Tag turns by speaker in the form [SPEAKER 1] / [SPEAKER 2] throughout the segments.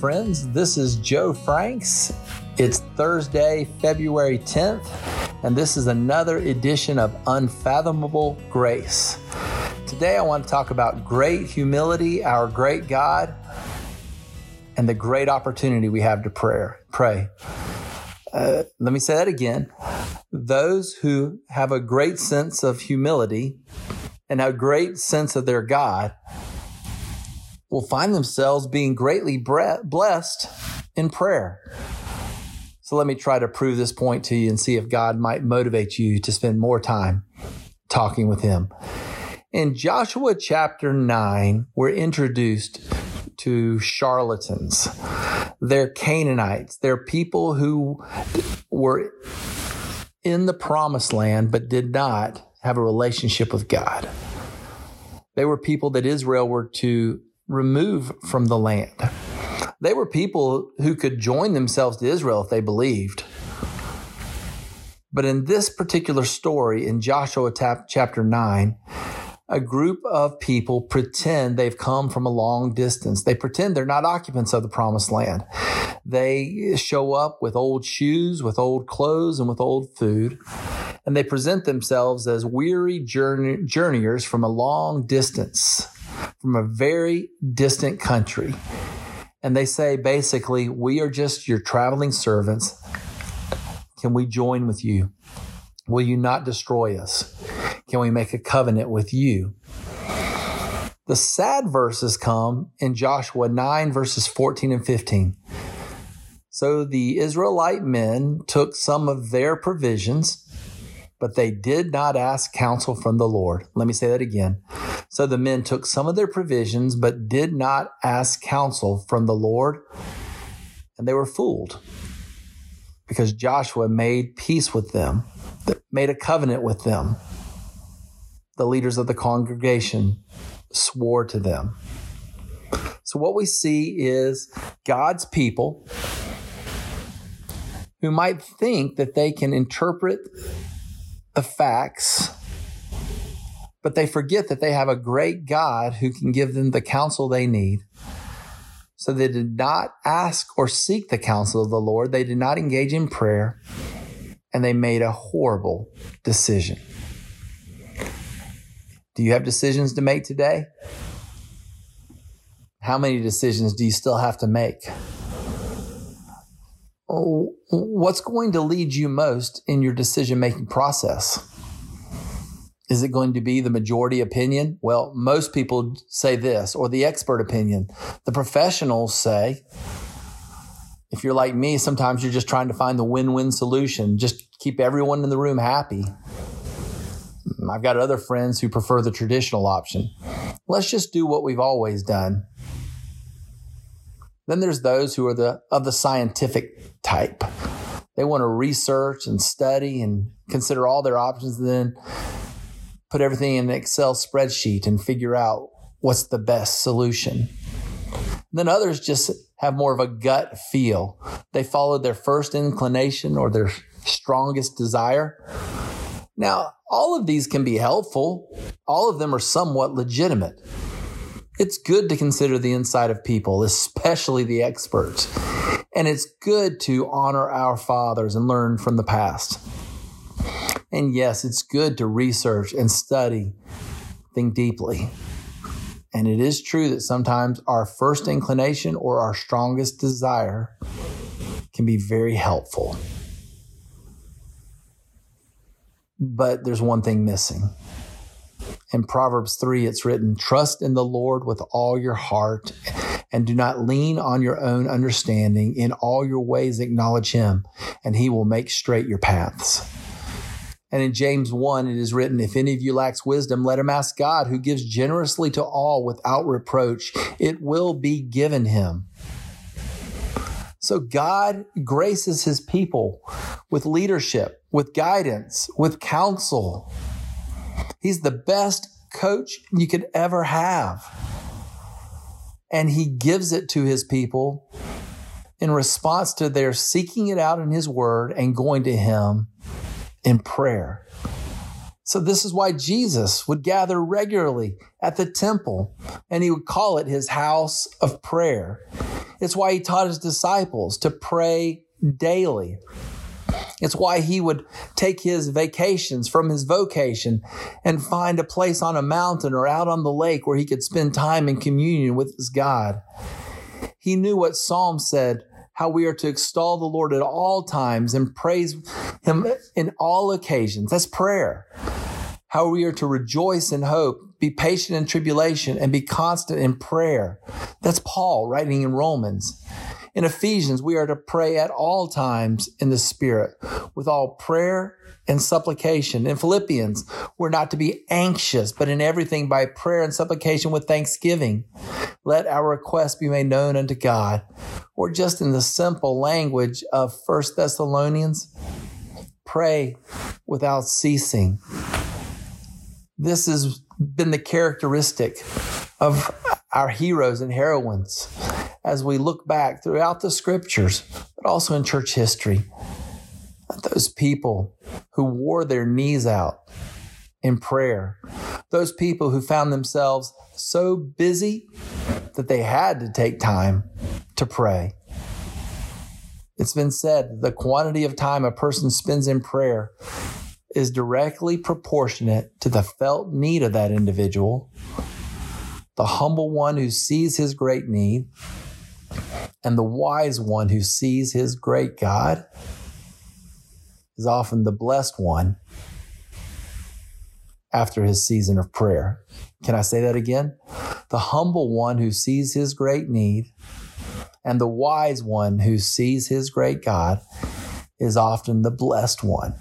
[SPEAKER 1] friends. This is Joe Franks. It's Thursday, February 10th, and this is another edition of Unfathomable Grace. Today I want to talk about great humility, our great God, and the great opportunity we have to pray. Let me say that again. Those who have a great sense of humility and a great sense of their God will find themselves being greatly blessed in prayer. So let me try to prove this point to you and see if God might motivate you to spend more time talking with Him. In Joshua chapter 9, we're introduced to charlatans. They're Canaanites. They're people who were in the promised land but did not have a relationship with God. They were people that Israel were to remove from the land. They were people who could join themselves to Israel if they believed. But in this particular story, in Joshua chapter 9, a group of people pretend they've come from a long distance. They pretend they're not occupants of the promised land. They show up with old shoes, with old clothes, and with old food. And they present themselves as weary journeyers from a long distance, from a very distant country. And they say, basically, we are just your traveling servants. Can we join with you? Will you not destroy us? Can we make a covenant with you? The sad verses come in Joshua 9, verses 14 and 15. So the Israelite men took some of their provisions, but they did not ask counsel from the Lord. Let me say that again. So the men took some of their provisions, but did not ask counsel from the Lord, and they were fooled because Joshua made peace with them, made a covenant with them. The leaders of the congregation swore to them. So what we see is God's people who might think that they can interpret the facts, but they forget that they have a great God who can give them the counsel they need. So they did not ask or seek the counsel of the Lord. They did not engage in prayer, and they made a horrible decision. Do you have decisions to make today? How many decisions do you still have to make? What's going to lead you most in your decision-making process? Is it going to be the majority opinion? Well, most people say this, or the expert opinion. The professionals say, if you're like me, sometimes you're just trying to find the win-win solution. Just keep everyone in the room happy. I've got other friends who prefer the traditional option. Let's just do what we've always done. Then there's those who are of the scientific type. They want to research and study and consider all their options and then put everything in an Excel spreadsheet and figure out what's the best solution. And then others just have more of a gut feel. They followed their first inclination or their strongest desire. Now, all of these can be helpful. All of them are somewhat legitimate. It's good to consider the insight of people, especially the experts. And it's good to honor our fathers and learn from the past. And yes, it's good to research and study, think deeply. And it is true that sometimes our first inclination or our strongest desire can be very helpful. But there's one thing missing. In Proverbs 3, it's written, "Trust in the Lord with all your heart and do not lean on your own understanding. In all your ways acknowledge Him, and He will make straight your paths." And in James 1, it is written, "If any of you lacks wisdom, let him ask God, who gives generously to all without reproach. It will be given him." So God graces His people with leadership, with guidance, with counsel. He's the best coach you could ever have. And He gives it to His people in response to their seeking it out in His Word and going to Him in prayer. So this is why Jesus would gather regularly at the temple, and He would call it His house of prayer. It's why he taught his disciples to pray daily. It's why he would take his vacations from his vocation and find a place on a mountain or out on the lake where he could spend time in communion with his God. He knew what Psalm said, how we are to extol the Lord at all times and praise him in all occasions. That's prayer. How we are to rejoice in hope, be patient in tribulation, and be constant in prayer. That's Paul writing in Romans. In Ephesians, we are to pray at all times in the Spirit with all prayer and supplication. In Philippians, we're not to be anxious, but in everything by prayer and supplication with thanksgiving. Let our requests be made known unto God. Or just in the simple language of 1 Thessalonians, pray without ceasing. This has been the characteristic of our heroes and heroines as we look back throughout the scriptures, but also in church history. Those people who wore their knees out in prayer, those people who found themselves so busy that they had to take time to pray. It's been said that the quantity of time a person spends in prayer is directly proportionate to the felt need of that individual. The humble one who sees his great need and the wise one who sees his great God is often the blessed one after his season of prayer. Can I say that again? The humble one who sees his great need and the wise one who sees his great God is often the blessed one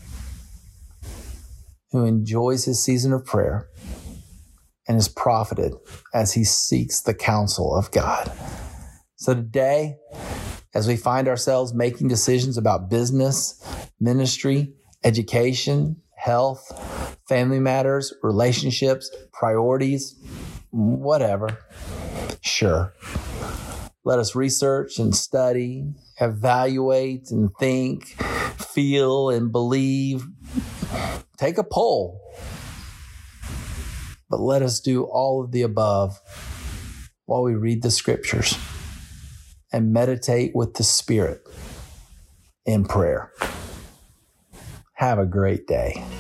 [SPEAKER 1] who enjoys his season of prayer and is profited as he seeks the counsel of God. So today, as we find ourselves making decisions about business, ministry, education, health, family matters, relationships, priorities, whatever, sure. Let us research and study, evaluate and think, feel and believe. Take a poll. But let us do all of the above while we read the scriptures and meditate with the Spirit in prayer. Have a great day.